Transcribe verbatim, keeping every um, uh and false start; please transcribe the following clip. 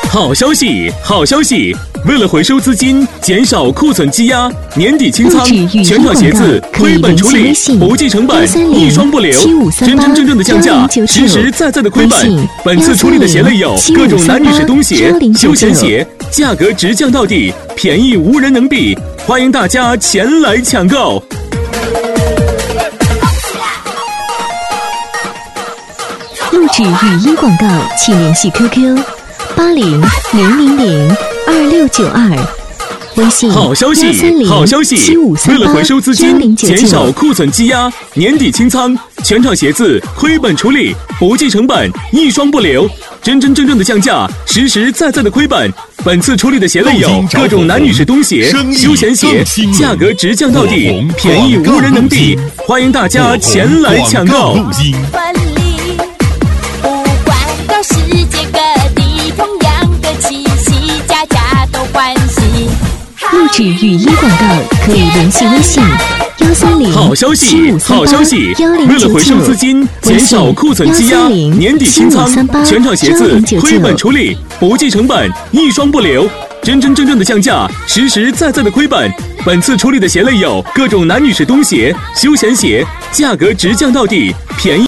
好消息，好消息！为了回收资金，减少库存积压，年底清仓，全场鞋子亏本处理，不计成本，一双不留，真真正正的降价，实实在在的亏本。本次处理的鞋类有各种男女士冬鞋、休闲鞋，价格直降到底，便宜无人能比，欢迎大家前来抢购。 录制语音广告，请联系 Q Q 八零零零零二六九二，微信好消息，好消息！为了回收资金，减少库存积压，年底清仓，全场鞋子亏本处理，不计成本，一双不留，真真正正的降价，实实在在的亏本。本次处理的鞋类有各种男女士冬鞋、休闲鞋，价格直降到底，便宜无人能比，欢迎大家前来抢购。 世界各地同样的气息，家家都欢喜。 录制语音广告可以联系微信幺三零好消息，好消息！为了回收资金，减少库存积压，年底清仓，全场鞋子亏本处理，不计成本，一双不留，真真正正的降价，实实在在的亏本。本次处理的鞋类有各种男女士冬鞋、休闲鞋，价格直降到底，便宜。